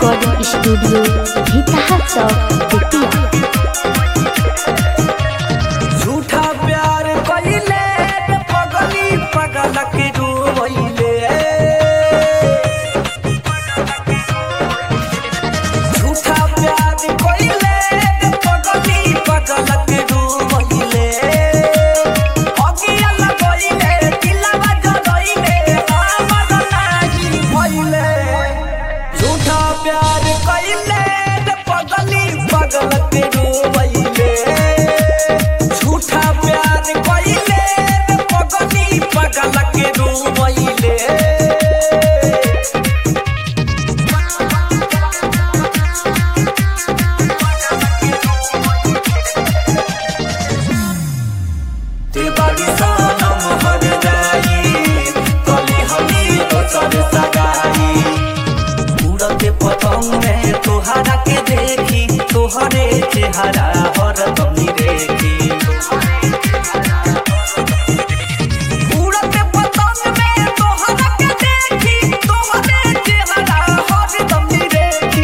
Recording studio Bhitaha Chowk Bettiah. झूठा प्यार कइले पगली पगल के डूबइले, झूठा प्यार कइले पगली पगल के डूबइले, अगिया लगइले दिलवा जरइले हमर नाही भइले। झूठा प्यार कइले पगली पगल के डूबइले, झूठा प्यार कइले पगली पगल के डूबइले। तेरी सनम हर जाई कली हली दोसर सगाई, उड़ते पतंग में तोहरा के देखी तोहरे चेहरा हरदम देखी। उड़ते पतंग में तोहरा के देखी तोहरे चेहरा हरदम देखी।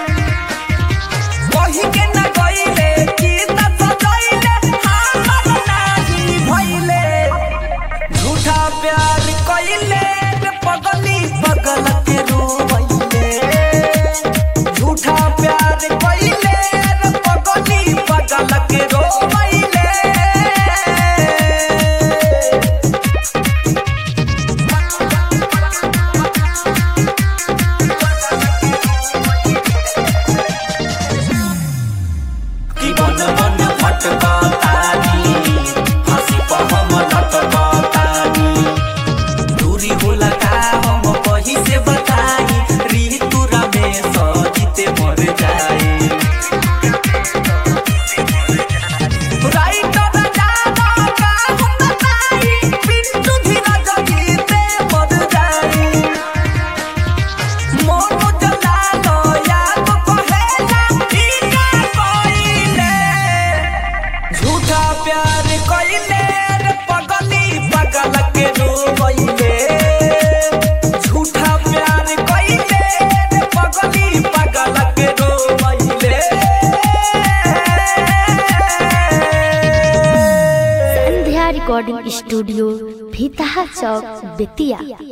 कही के न गइले कि त सजइले हमर नाही भइले। झूठा प्यार कइले पगली पगल के डूबइले, झूठा प्यार कइले पगली पगल के डूबइले। कि बन बन भटकतानी हंसी पर हम लटकतानी, दूरी होला का हम कहीं से बताई ऋतुरा में सजीते मर जाए। राइटर जाना का हम बताई पिंटू धीरज जीते मर जाए। मोनो जला लो याद कहेला ई का कइले, झूठा प्यार कइले पगली पगल के डूबइले, झूठा प्यार कइले पगली पगल के डूबइले। Sandhya recording studio Bhitaha Chowk Bettiah.